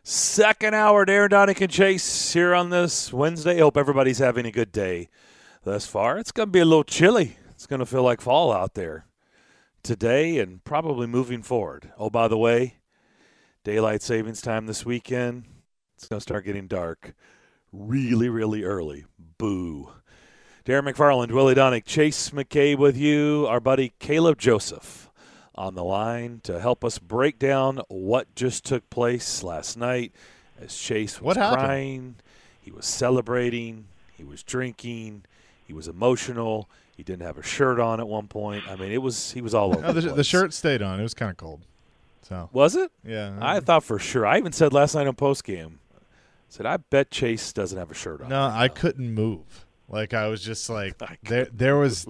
Second hour, Darren Donick and Chase here on this Wednesday. Hope everybody's having a good day thus far. It's going to be a little chilly. It's going to feel like fall out there today and probably moving forward. Oh, by the way, daylight savings time this weekend. It's going to start getting dark really, really early. Boo. Darren McFarland, Willie Donick, Chase McKay with you. Our buddy Caleb Joseph on the line to help us break down what just took place last night as Chase was crying. He was celebrating. He was drinking. He was emotional. He didn't have a shirt on at one point. I mean, he was all over the place. The shirt stayed on. It was kind of cold. So was it? Yeah. I thought for sure. I even said last night on postgame, I said, I bet Chase doesn't have a shirt on. No, I couldn't move. Like, I was just like, there was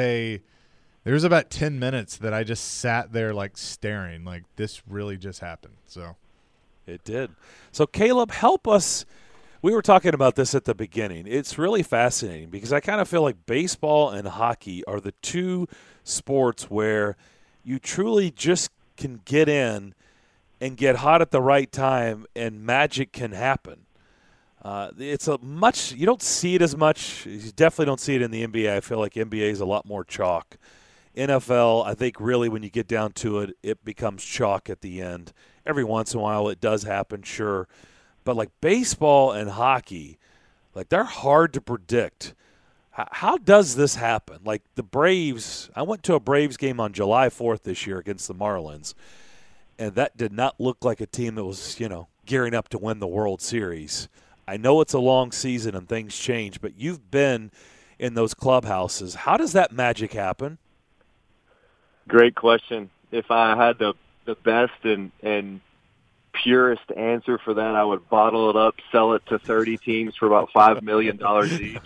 about 10 minutes that I just sat there like staring, like this really just happened. So it did. So Caleb, help us. We were talking about this at the beginning. It's really fascinating because I kind of feel like baseball and hockey are the two sports where you truly just can get in and get hot at the right time and magic can happen. It's a much – you don't see it as much. You definitely don't see it in the NBA. I feel like NBA is a lot more chalk. NFL, I think really when you get down to it, it becomes chalk at the end. Every once in a while it does happen, sure. But like baseball and hockey, like they're hard to predict. How does this happen? Like the Braves, I went to a Braves game on July 4th this year against the Marlins, and that did not look like a team that was, gearing up to win the World Series. I know it's a long season and things change, but you've been in those clubhouses. How does that magic happen? Great question. If I had the best and purest answer for that, I would bottle it up, sell it to 30 teams for about $5 million each.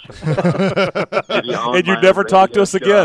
And you never talk to us again.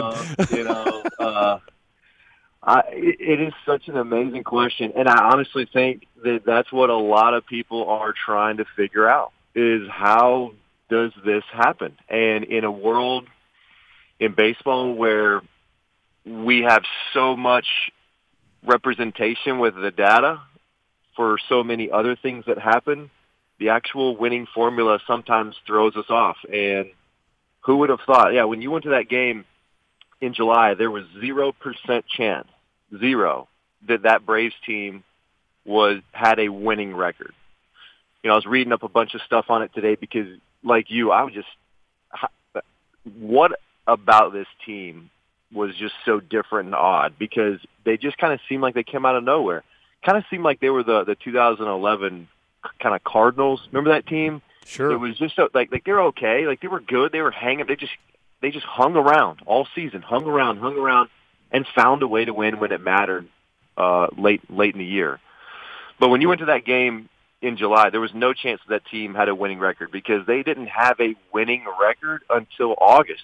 It is such an amazing question, and I honestly think that that's what a lot of people are trying to figure out, is how does this happen? And in a world in baseball where we have so much representation with the data for so many other things that happen, the actual winning formula sometimes throws us off. And who would have thought, when you went to that game in July, there was 0% chance, that Braves team had a winning record. I was reading up a bunch of stuff on it today because, like you, I was just, what about this team was just so different and odd, because they just kind of seemed like they came out of nowhere. Kind of seemed like they were the 2011 kind of Cardinals. Remember that team? Sure. It was just like they're okay. Like they were good. They were hanging. They just hung around all season, hung around, and found a way to win when it mattered late in the year. But when you went to that game in July, there was no chance that team had a winning record because they didn't have a winning record until August.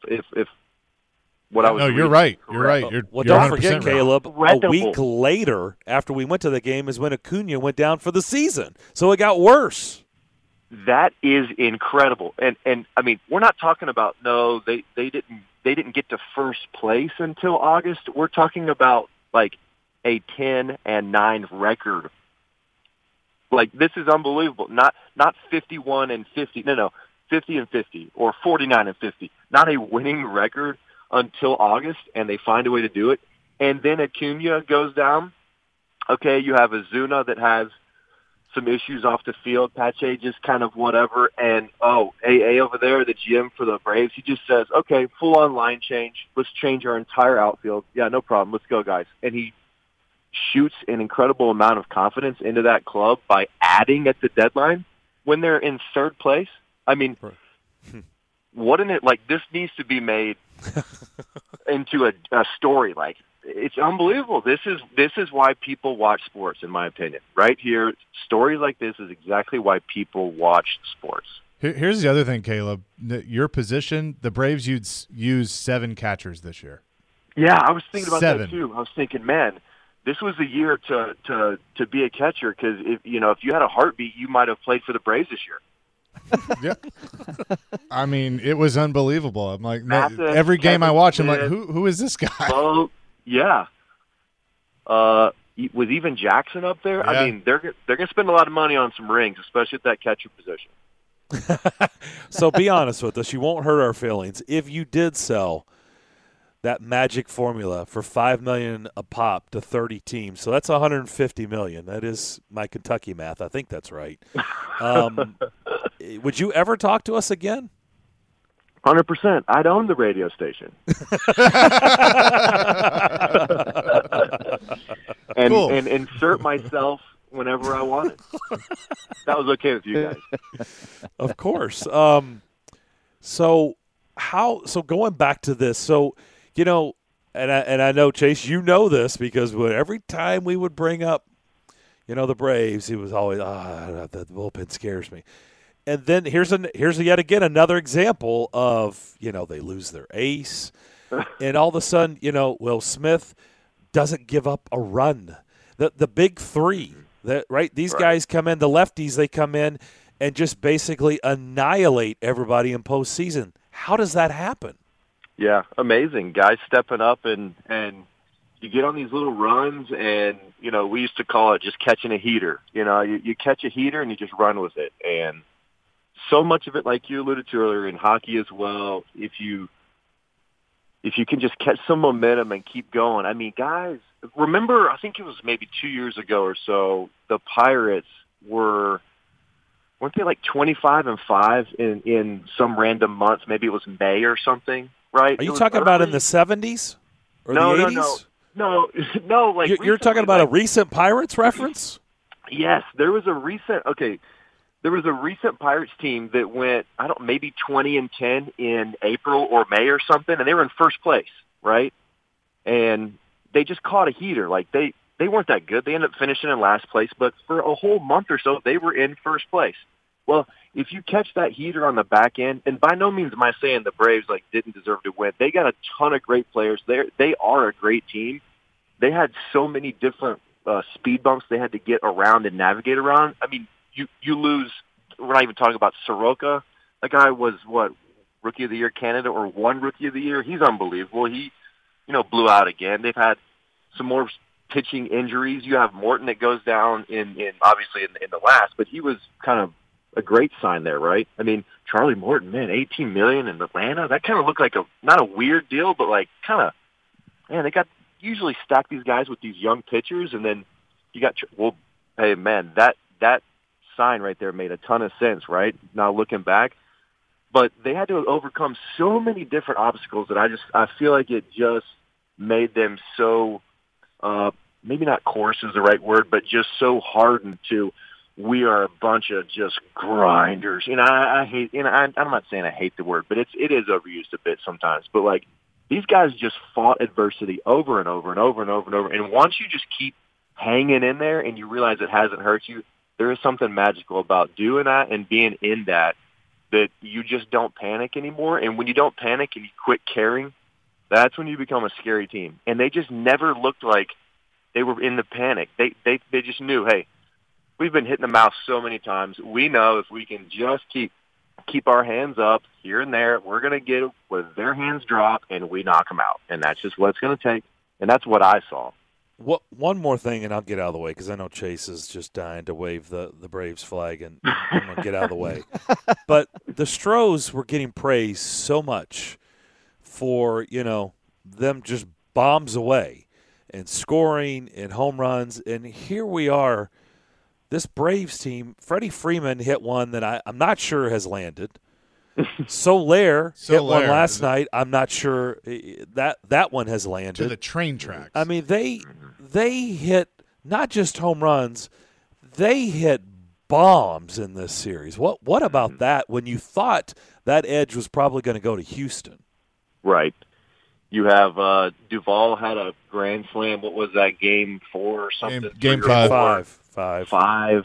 You're right. You're right. Well, don't forget, right. Caleb, a week later after we went to the game is when Acuna went down for the season. So it got worse. That is incredible. And I mean, we're not talking about, they didn't get to first place until August. We're talking about like a 10-9 record. Like, this is unbelievable. Not 51-50. No, 50-50 or 49-50. Not a winning record until August, and they find a way to do it. And then Acuna goes down. Okay, you have Ozuna that has some issues off the field. Pache just kind of whatever. And, AA over there, the GM for the Braves, he just says, okay, full-on line change. Let's change our entire outfield. Yeah, no problem. Let's go, guys. And he shoots an incredible amount of confidence into that club by adding at the deadline when they're in third place. I mean, wouldn't it, like, this needs to be made into a story. Like, it's unbelievable. This is why people watch sports, in my opinion. Right here, stories like this is exactly why people watch sports. Here's the other thing, Caleb. Your position, the Braves used 7 catchers this year. Yeah, I was thinking about 7. that too. I was thinking, man, this was the year to be a catcher, because if you had a heartbeat, you might have played for the Braves this year. Yeah, I mean, it was unbelievable. I'm like, every game I watch, I'm like, who is this guy? Oh, yeah. with even Jackson up there, Yeah. I mean, they're going to spend a lot of money on some rings, especially at that catcher position. So be honest with us. You won't hurt our feelings. If you did sell that magic formula for $5 million a pop to 30 teams, so that's $150 million. That is my Kentucky math. I think that's right. Would you ever talk to us again? 100%. I'd own the radio station. and Cool. and insert myself whenever I wanted. That was okay with you guys. Of course. So going back to this, so you know, and I know Chase, you know this because every time we would bring up, you know, the Braves, he was always the bullpen scares me. And then here's yet again another example of, you know, they lose their ace, and all of a sudden, you know, Will Smith doesn't give up a run. The big three, these guys come in, the lefties, they come in and just basically annihilate everybody in postseason. How does that happen? Yeah, amazing. Guys stepping up, and you get on these little runs, and, you know, we used to call it just catching a heater. You know, you catch a heater and you just run with it. And so much of it, like you alluded to earlier, in hockey as well, if you can just catch some momentum and keep going. I mean, guys, remember, I think it was maybe 2 years ago or so, the Pirates weren't they like 25-5 in some random month? Maybe it was May or something, right? Are you talking about in the 70s or the 80s? No. Like You're talking about a recent Pirates reference? Yes, there was a recent Pirates team that went, maybe 20-10 in April or May or something, and they were in first place, right? And they just caught a heater. Like they weren't that good. They ended up finishing in last place, but for a whole month or so, they were in first place. Well, if you catch that heater on the back end, and by no means am I saying the Braves didn't deserve to win. They got a ton of great players. They are a great team. They had so many different speed bumps they had to get around and navigate around. I mean, you lose. We're not even talking about Soroka. That guy was Rookie of the Year candidate or won Rookie of the Year. He's unbelievable. He, blew out again. They've had some more pitching injuries. You have Morton that goes down in obviously in the last, but he was kind of a great sign there, right? I mean, Charlie Morton, man, $18 million in Atlanta. That kind of looked like not a weird deal, but they got usually stack these guys with these young pitchers, and then you got hey man, that sign right there made a ton of sense, right? Now looking back, but they had to overcome so many different obstacles that I feel like it just made them so maybe not coarse is the right word, but just so hardened to. We are a bunch of just grinders. I hate. I'm not saying I hate the word, but it is overused a bit sometimes. But these guys just fought adversity over and over and over and over and over. And once you just keep hanging in there and you realize it hasn't hurt you, there is something magical about doing that and being in that you just don't panic anymore. And when you don't panic and you quit caring, that's when you become a scary team. And they just never looked like they were in the panic. They just knew, hey, we've been hitting the mouth so many times. We know if we can just keep our hands up here and there, we're going to get where their hands drop and we knock them out. And that's just what it's going to take. And that's what I saw. One more thing, and I'll get out of the way because I know Chase is just dying to wave the Braves flag, and I'm going to get out of the way. But the Stros were getting praised so much for, them just bombs away and scoring and home runs. And here we are. This Braves team, Freddie Freeman hit one that I'm not sure has landed. Soler hit one last night. I'm not sure that one has landed. To the train tracks. I mean, they hit not just home runs, they hit bombs in this series. What about that when you thought that edge was probably going to go to Houston? Right. You have Duvall had a grand slam. What was that, game 4 or something? Game 5. Five.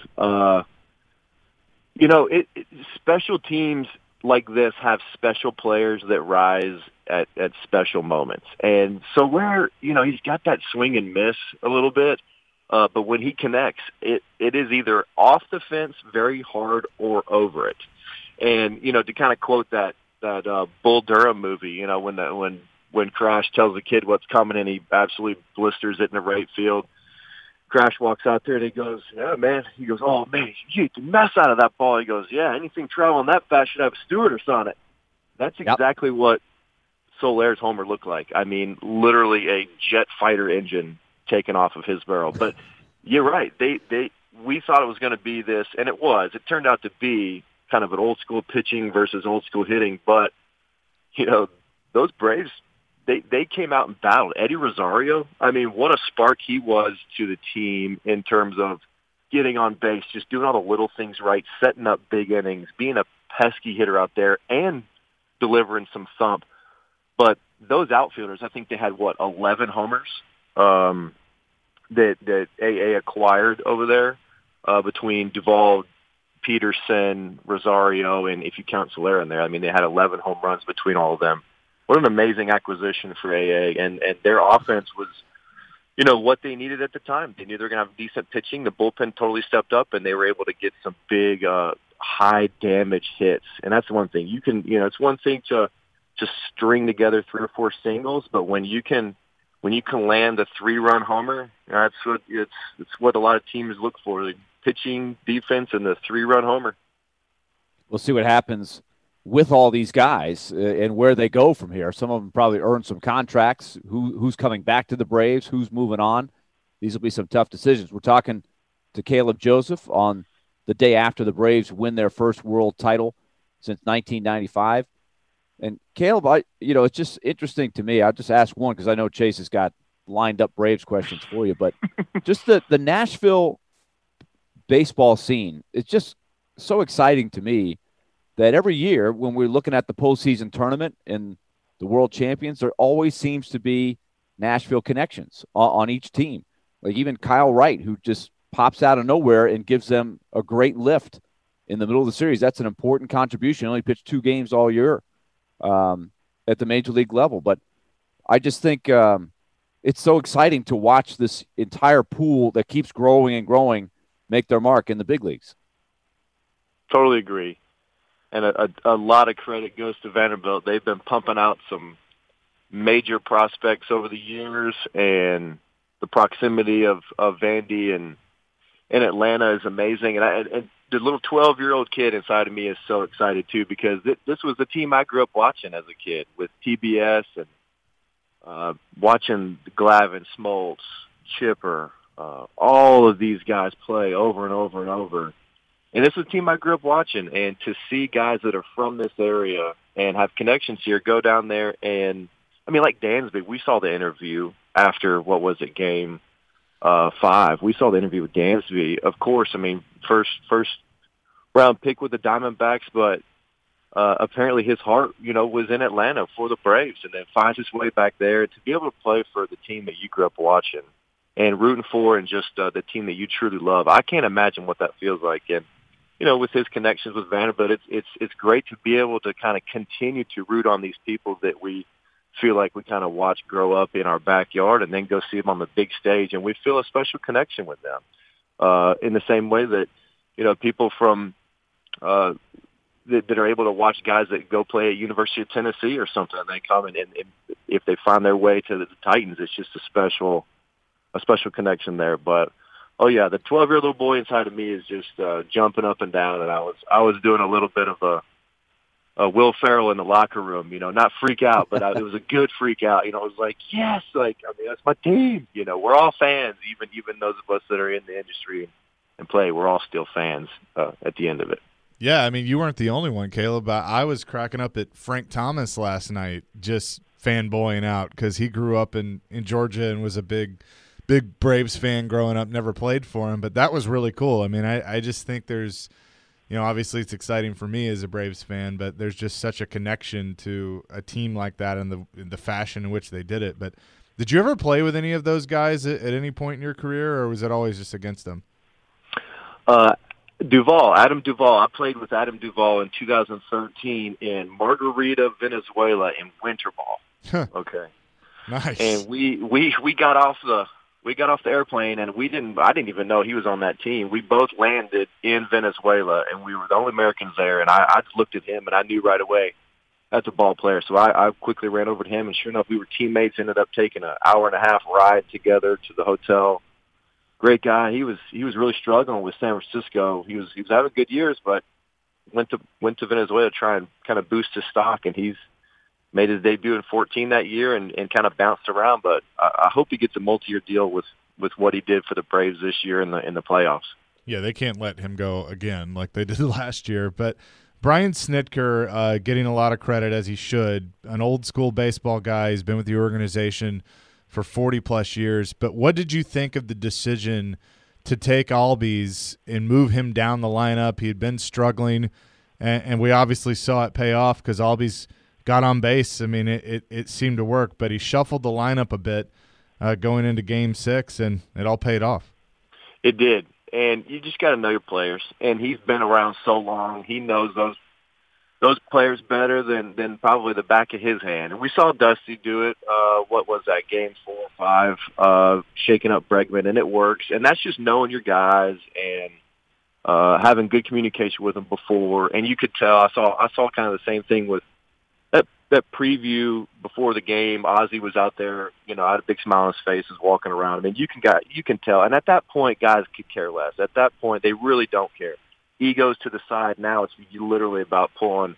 Special teams like this have special players that rise at special moments. And so he's got that swing and miss a little bit, but when he connects, it is either off the fence very hard or over it. And, to kind of quote that Bull Durham movie, when Crash tells the kid what's coming and he absolutely blisters it in the right field. Crash walks out there and he goes, "Yeah, man." He goes, "Oh, man, you hit the mess out of that ball." He goes, "Yeah, anything traveling that fast should have a stewardess on it." That's exactly what Solaire's homer looked like. I mean, literally a jet fighter engine taken off of his barrel. But you're right. We thought it was going to be this, and it was. It turned out to be kind of an old school pitching versus old school hitting. But, you know, those Braves, they came out and battled. Eddie Rosario, I mean, what a spark he was to the team in terms of getting on base, just doing all the little things right, setting up big innings, being a pesky hitter out there, and delivering some thump. But those outfielders, I think they had, 11 homers that AA acquired over there between Duvall, Peterson, Rosario, and if you count Soler in there, I mean, they had 11 home runs between all of them. What an amazing acquisition for AA. And their offense was, you know, what they needed at the time. They knew they were going to have decent pitching. The bullpen totally stepped up, and they were able to get some big, high-damage hits. And that's the one thing. It's one thing to string together 3 or 4 singles, but when you can land a 3-run homer, that's what a lot of teams look for: the pitching, defense, and the 3-run homer. We'll see what happens with all these guys and where they go from here. Some of them probably earn some contracts. Who's coming back to the Braves? Who's moving on? These will be some tough decisions. We're talking to Caleb Joseph on the day after the Braves win their first world title since 1995. And Caleb, it's just interesting to me. I'll just ask one because I know Chase has got lined up Braves questions for you, but just the Nashville baseball scene, it's just so exciting to me that every year when we're looking at the postseason tournament and the world champions, there always seems to be Nashville connections on each team. Like even Kyle Wright, who just pops out of nowhere and gives them a great lift in the middle of the series. That's an important contribution. He only pitched 2 games all year at the major league level. But I just think it's so exciting to watch this entire pool that keeps growing and growing make their mark in the big leagues. Totally agree. And a lot of credit goes to Vanderbilt. They've been pumping out some major prospects over the years, and the proximity of Vandy and Atlanta is amazing. And the little 12-year-old kid inside of me is so excited, too, because this was the team I grew up watching as a kid with TBS and watching Glavine, Smoltz, Chipper, all of these guys play over and over and over. And this is a team I grew up watching, and to see guys that are from this area and have connections here go down there and, I mean, like Dansby, we saw the interview after, game 5. We saw the interview with Dansby. Of course, I mean, first round pick with the Diamondbacks, but apparently his heart, was in Atlanta for the Braves, and then finds his way back there. To be able to play for the team that you grew up watching and rooting for, and just the team that you truly love, I can't imagine what that feels like. And with his connections with Vanderbilt, it's great to be able to kind of continue to root on these people that we feel like we kind of watch grow up in our backyard, and then go see them on the big stage, and we feel a special connection with them. In the same way that people from that are able to watch guys that go play at University of Tennessee or something, and they come and if they find their way to the Titans, it's just a special connection there. But oh yeah, the 12-year-old little boy inside of me is just jumping up and down, and I was doing a little bit of a Will Ferrell in the locker room, not freak out, but it was a good freak out. It was like, yes, that's my team. We're all fans, even those of us that are in the industry and play, we're all still fans at the end of it. Yeah, I mean, you weren't the only one, Caleb. I was cracking up at Frank Thomas last night, just fanboying out because he grew up in Georgia and was a big Braves fan growing up, never played for him, but that was really cool. I mean, I just think there's, obviously it's exciting for me as a Braves fan, but there's just such a connection to a team like that and the fashion in which they did it. But did you ever play with any of those guys at any point in your career, or was it always just against them? Adam Duvall. I played with Adam Duvall in 2013 in Margarita, Venezuela in winter ball. Okay. Nice. And we got off the airplane, and I didn't even know he was on that team. We both landed in Venezuela, and we were the only Americans there. And I just looked at him, and I knew right away that's a ball player. So I quickly ran over to him, and sure enough, we were teammates. Ended up taking an hour-and-a-half ride together to the hotel. great guy. He was really struggling with San Francisco. He was having good years, but went to Venezuela to try and kind of boost his stock, and he's made his debut in 14 that year and kind of bounced around. But I hope he gets a multi-year deal with what he did for the Braves this year in the playoffs. Yeah, they can't let him go again like they did last year. But Brian Snitker getting a lot of credit, as he should. An old-school baseball guy. He's been with the organization for 40-plus years. But what did you think of the decision to take Albies and move him down the lineup? He had been struggling, and we obviously saw it pay off because Albies got on base. I mean, it seemed to work. But he shuffled the lineup a bit going into Game 6, and it all paid off. It did. And you just got to know your players. And he's been around so long. He knows those players better than probably the back of his hand. And we saw Dusty do it. What was that, Game 4 or 5, shaking up Bregman, and it works. And that's just knowing your guys and having good communication with them before. And you could tell. I saw kind of the same thing with that preview before the game. Ozzie was out there, had a big smile on his face, was walking around. I mean, you can tell. And at that point, guys could care less. At that point, they really don't care. Egos to the side. Now it's literally about pulling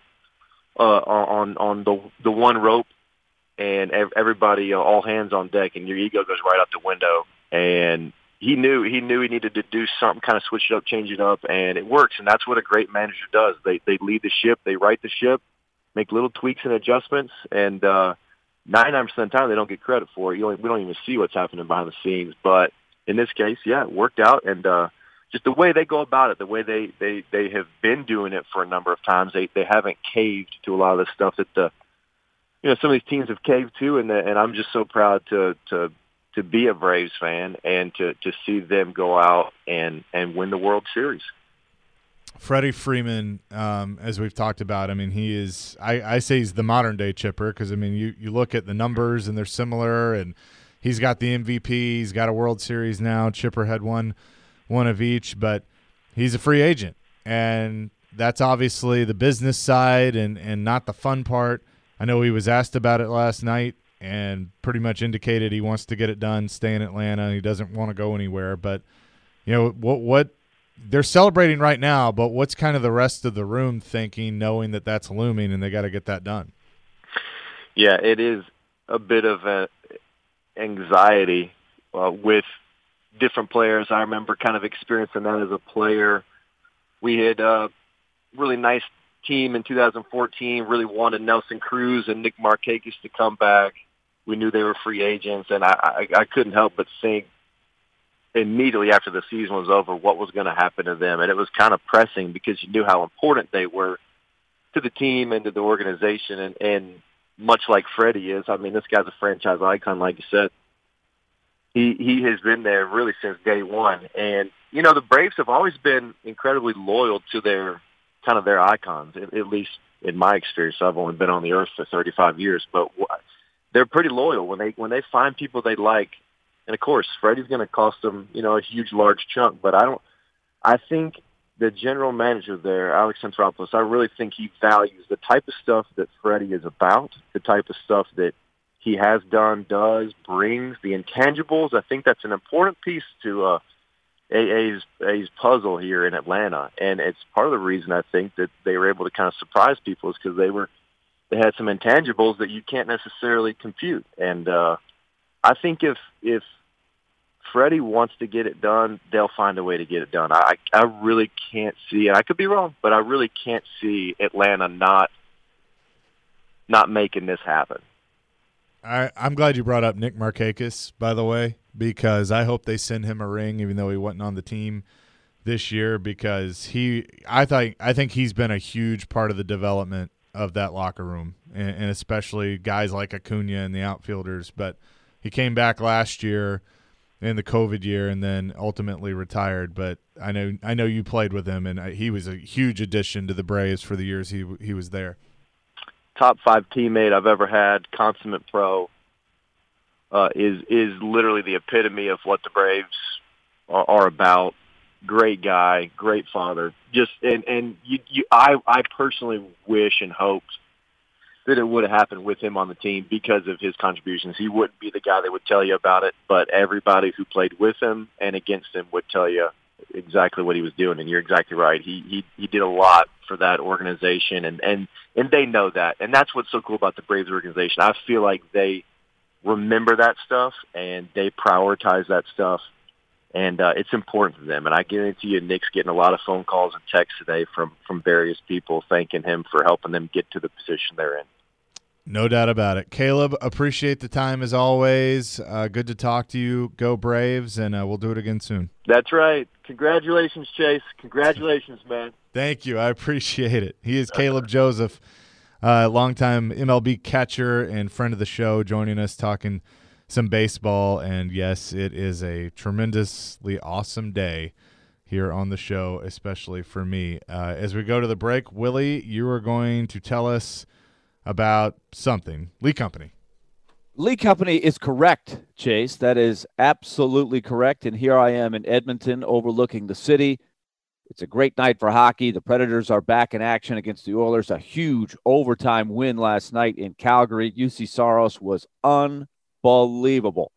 on the one rope, and everybody, all hands on deck, and your ego goes right out the window. And he knew he needed to do something, kind of switch it up, change it up, and it works. And that's what a great manager does. They lead the ship, they right the ship, make little tweaks and adjustments, and 99% of the time they don't get credit for it. We don't even see what's happening behind the scenes. But in this case, yeah, it worked out, and just the way they go about it, the way they have been doing it for a number of times, they haven't caved to a lot of the stuff that some of these teams have caved to, and I'm just so proud to be a Braves fan and to see them go out and win the World Series. Freddie Freeman, as we've talked about, I mean, he is I say he's the modern-day Chipper because, I mean, you look at the numbers and they're similar, and he's got the MVP. He's got a World Series now. Chipper had one of each, but he's a free agent, and that's obviously the business side and not the fun part. I know he was asked about it last night and pretty much indicated he wants to get it done, stay in Atlanta. He doesn't want to go anywhere, but what they're celebrating right now, but what's kind of the rest of the room thinking, knowing that that's looming and they got to get that done? Yeah, it is a bit of an anxiety with different players. I remember kind of experiencing that as a player. We had a really nice team in 2014, really wanted Nelson Cruz and Nick Markakis to come back. We knew they were free agents, and I couldn't help but think immediately after the season was over what was going to happen to them. And it was kind of pressing because you knew how important they were to the team and to the organization. And much like Freddie is, I mean, this guy's a franchise icon, like you said. He has been there really since day one. And, the Braves have always been incredibly loyal to their icons, at least in my experience. I've only been on the earth for 35 years, but they're pretty loyal when they find people they like. And of course, Freddie's going to cost them, a huge, large chunk. But I think the general manager there, Alex Anthopoulos, I really think he values the type of stuff that Freddie is about, the type of stuff that he has done, does, brings, the intangibles. I think that's an important piece to AA's puzzle here in Atlanta. And it's part of the reason I think that they were able to kind of surprise people is because they had some intangibles that you can't necessarily compute. And I think if Freddie wants to get it done, they'll find a way to get it done. I really can't see, and I could be wrong, but I really can't see Atlanta not making this happen. I'm glad you brought up Nick Markakis, by the way, because I hope they send him a ring, even though he wasn't on the team this year, because I think he's been a huge part of the development of that locker room, and especially guys like Acuna and the outfielders. But he came back last year in the COVID year and then ultimately retired. But I know you played with him, and he was a huge addition to the Braves for the years he was there. Top 5 teammate I've ever had, consummate pro, is literally the epitome of what the Braves are about. Great guy, great father. I personally wish and hoped that it would have happened with him on the team because of his contributions. He wouldn't be the guy that would tell you about it, but everybody who played with him and against him would tell you exactly what he was doing. And you're exactly right. He did a lot for that organization, and they know that. And that's what's so cool about the Braves organization. I feel like they remember that stuff and they prioritize that stuff. And it's important to them. And I guarantee you Nick's getting a lot of phone calls and texts today from various people thanking him for helping them get to the position they're in. No doubt about it. Caleb, appreciate the time as always. Good to talk to you. Go Braves, and we'll do it again soon. That's right. Congratulations, Chase. Congratulations, man. Thank you. I appreciate it. He is Caleb Joseph, longtime MLB catcher and friend of the show, joining us talking some baseball. And, yes, it is a tremendously awesome day here on the show, especially for me. As we go to the break, Willie, you are going to tell us about something. Lee Company. Lee Company is correct, Chase. That is absolutely correct. And here I am in Edmonton overlooking the city. It's a great night for hockey. The Predators are back in action against the Oilers. A huge overtime win last night in Calgary. UC Saros was unbelievable.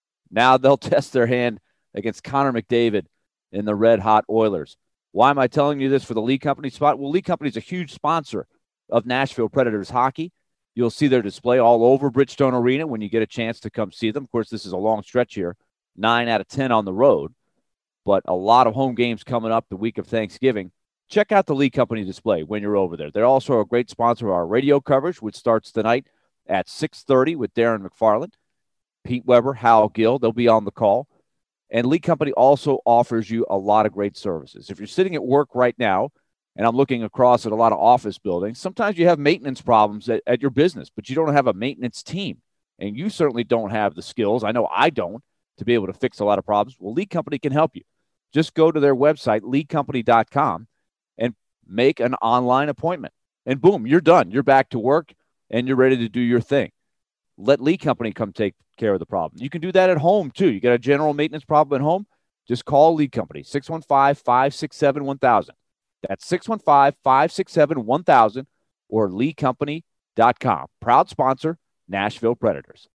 Now they'll test their hand against Connor McDavid in the red-hot Oilers. Why am I telling you this for the Lee Company spot? Well, Lee Company is a huge sponsor of Nashville Predators hockey. You'll see their display all over Bridgestone Arena when you get a chance to come see them. Of course, this is a long stretch here, 9 out of 10 on the road, but a lot of home games coming up the week of Thanksgiving. Check out the Lee Company display when you're over there. They're also a great sponsor of our radio coverage, which starts tonight at 6:30 with Darren McFarland, Pete Weber, Hal Gill. They'll be on the call. And Lee Company also offers you a lot of great services. If you're sitting at work right now, and I'm looking across at a lot of office buildings, sometimes you have maintenance problems at your business, but you don't have a maintenance team. And you certainly don't have the skills, I know I don't, to be able to fix a lot of problems. Well, Lee Company can help you. Just go to their website, leecompany.com, and make an online appointment. And boom, you're done. You're back to work, and you're ready to do your thing. Let Lee Company come take care of the problem. You can do that at home, too. You got a general maintenance problem at home? Just call Lee Company, 615-567-1000. That's 615-567-1000 or leecompany.com. Proud sponsor, Nashville Predators.